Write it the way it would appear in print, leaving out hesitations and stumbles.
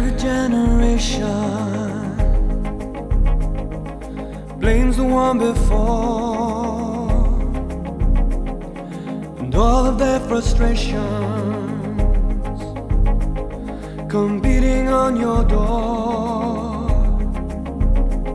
Every generation blames the one before, and all of their frustrations come beating on your door.